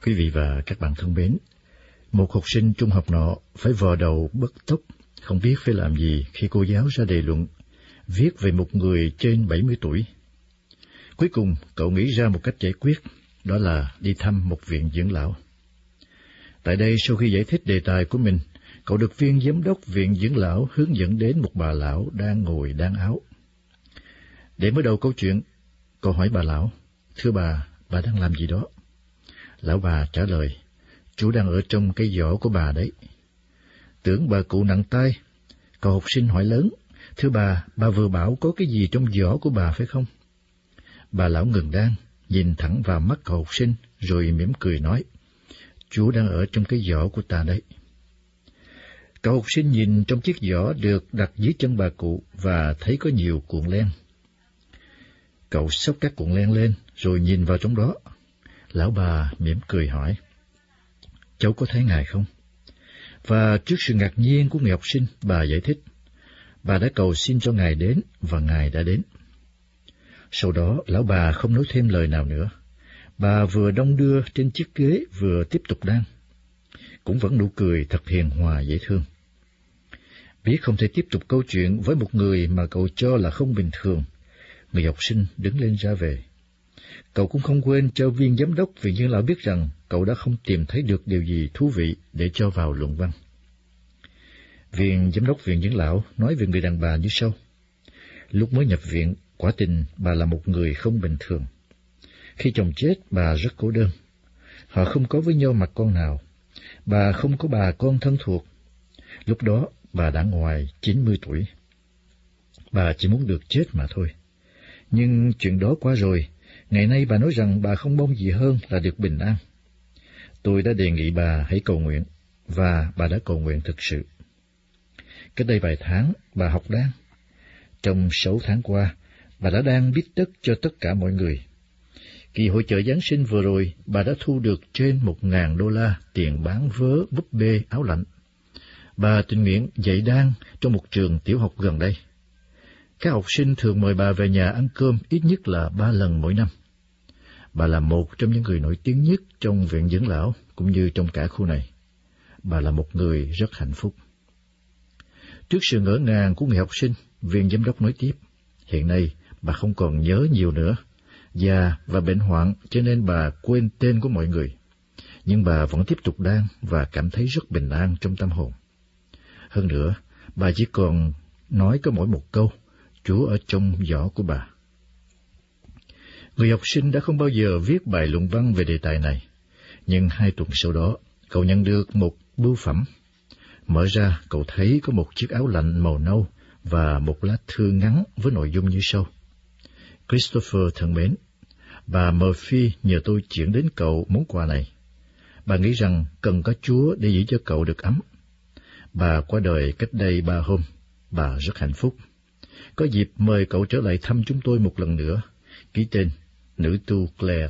Quý vị và các bạn thân mến, một học sinh trung học nọ phải vò đầu bứt tóc, không biết phải làm gì khi cô giáo ra đề luận, viết về một người trên 70 tuổi. Cuối cùng, cậu nghĩ ra một cách giải quyết, đó là đi thăm một viện dưỡng lão. Tại đây, sau khi giải thích đề tài của mình, cậu được viên giám đốc viện dưỡng lão hướng dẫn đến một bà lão đang ngồi đan áo. Để mở đầu câu chuyện, cậu hỏi bà lão, "Thưa bà đang làm gì đó?" Lão bà trả lời, "Chú đang ở trong cái giỏ của bà đấy." Tưởng bà cụ nặng tay, cậu học sinh hỏi lớn, "Thưa bà vừa bảo có cái gì trong giỏ của bà phải không?" Bà lão ngừng đan, nhìn thẳng vào mắt cậu học sinh, rồi mỉm cười nói, "Chú đang ở trong cái giỏ của ta đấy." Cậu học sinh nhìn trong chiếc giỏ được đặt dưới chân bà cụ và thấy có nhiều cuộn len. Cậu xốc các cuộn len lên, rồi nhìn vào trong đó. Lão bà mỉm cười hỏi, "Cháu có thấy ngài không?" Và trước sự ngạc nhiên của người học sinh, bà giải thích, bà đã cầu xin cho ngài đến và ngài đã đến. Sau đó, lão bà không nói thêm lời nào nữa. Bà vừa đong đưa trên chiếc ghế vừa tiếp tục đan. Cũng vẫn nụ cười thật hiền hòa dễ thương. Biết không thể tiếp tục câu chuyện với một người mà cậu cho là không bình thường, người học sinh đứng lên ra về. Cậu cũng không quên cho viên giám đốc viện dưỡng lão biết rằng cậu đã không tìm thấy được điều gì thú vị để cho vào luận văn. Viên giám đốc viện dưỡng lão nói về người đàn bà như sau. Lúc mới nhập viện, quả tình bà là một người không bình thường. Khi chồng chết, bà rất cô đơn. Họ không có với nhau mặt con nào. Bà không có bà con thân thuộc. Lúc đó, bà đã ngoài 90 tuổi. Bà chỉ muốn được chết mà thôi. Nhưng chuyện đó qua rồi. Ngày nay bà nói rằng bà không mong gì hơn là được bình an. Tôi đã đề nghị bà hãy cầu nguyện, và bà đã cầu nguyện thực sự. Cách đây vài tháng, bà học đan. Trong 6 tháng qua, bà đã đan bít tất cho tất cả mọi người. Kỳ hội chợ Giáng sinh vừa rồi, bà đã thu được trên $1,000 tiền bán vớ búp bê áo lạnh. Bà tình nguyện dạy đan trong một trường tiểu học gần đây. Các học sinh thường mời bà về nhà ăn cơm ít nhất là 3 lần mỗi năm. Bà là một trong những người nổi tiếng nhất trong viện dưỡng lão, cũng như trong cả khu này. Bà là một người rất hạnh phúc. Trước sự ngỡ ngàng của người học sinh, viên giám đốc nói tiếp, hiện nay bà không còn nhớ nhiều nữa. Già và bệnh hoạn cho nên bà quên tên của mọi người. Nhưng bà vẫn tiếp tục đan và cảm thấy rất bình an trong tâm hồn. Hơn nữa, bà chỉ còn nói có mỗi một câu, Chúa ở trong giỏ của bà. Người học sinh đã không bao giờ viết bài luận văn về đề tài này, nhưng 2 tuần sau đó, cậu nhận được một bưu phẩm. Mở ra, cậu thấy có một chiếc áo lạnh màu nâu và một lá thư ngắn với nội dung như sau. Christopher thân mến, bà Murphy nhờ tôi chuyển đến cậu món quà này. Bà nghĩ rằng cần có Chúa để giữ cho cậu được ấm. Bà qua đời cách đây 3 hôm. Bà rất hạnh phúc. Có dịp mời cậu trở lại thăm chúng tôi một lần nữa. Ký tên, nữ tu Claire.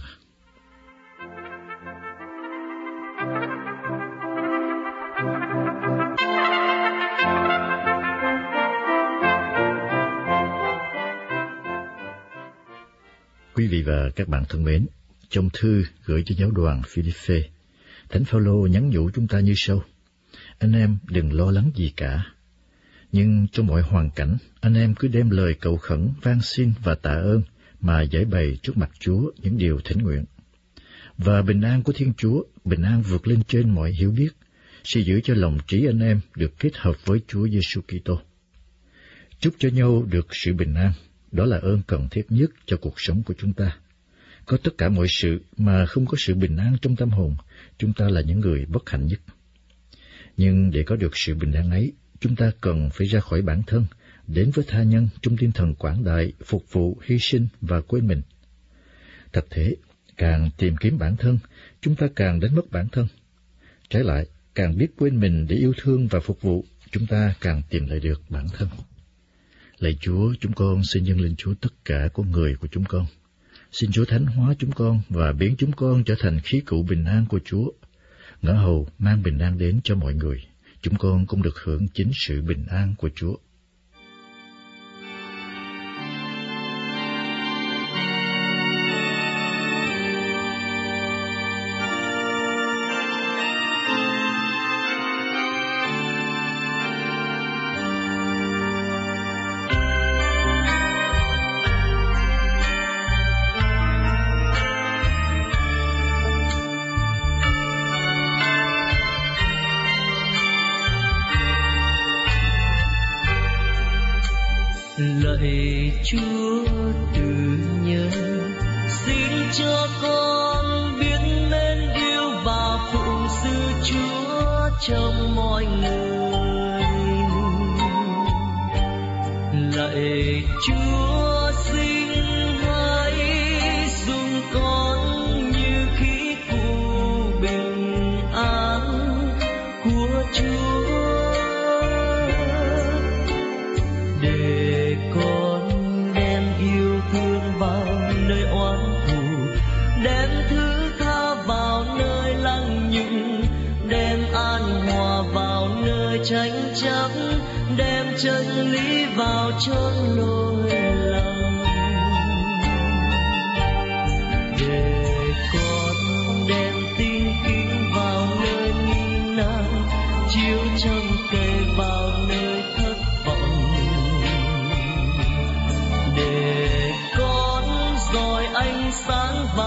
Quý vị và các bạn thân mến, trong thư gửi cho giáo đoàn Philippe, Thánh Phaolô nhắn nhủ chúng ta như sau: anh em đừng lo lắng gì cả. Nhưng trong mọi hoàn cảnh, anh em cứ đem lời cầu khẩn, van xin và tạ ơn mà giải bày trước mặt Chúa những điều thỉnh nguyện. Và bình an của Thiên Chúa, bình an vượt lên trên mọi hiểu biết, sẽ giữ cho lòng trí anh em được kết hợp với Chúa Giêsu Kitô. Chúc cho nhau được sự bình an, đó là ơn cần thiết nhất cho cuộc sống của chúng ta. Có tất cả mọi sự mà không có sự bình an trong tâm hồn, chúng ta là những người bất hạnh nhất. Nhưng để có được sự bình an ấy, chúng ta cần phải ra khỏi bản thân, đến với tha nhân trong tinh thần quảng đại, phục vụ, hy sinh và quên mình. Thật thế, càng tìm kiếm bản thân, chúng ta càng đánh mất bản thân. Trái lại, càng biết quên mình để yêu thương và phục vụ, chúng ta càng tìm lại được bản thân. Lạy Chúa, chúng con xin dâng lên Chúa tất cả con người của chúng con. Xin Chúa thánh hóa chúng con và biến chúng con trở thành khí cụ bình an của Chúa. Ngỡ hầu mang bình an đến cho mọi người, chúng con cũng được hưởng chính sự bình an của Chúa. lạy Chúa từ nhớ, xin cho con biết mến yêu và phụng sự Chúa trong mọi người. Lạy Chúa xin hãy dùng con như khí cụ bình an của Chúa, để con đem yêu thương vào nơi oán thù, đem thứ tha vào nơi lăng nhục, đem an hòa vào nơi tranh chấp, đem chân lý vào chốn lỗi lầm. Để con đem tin kính vào nơi nghi nan, chiếu trông cậy vào nơi thất vọng. Để con dọi ánh sáng vào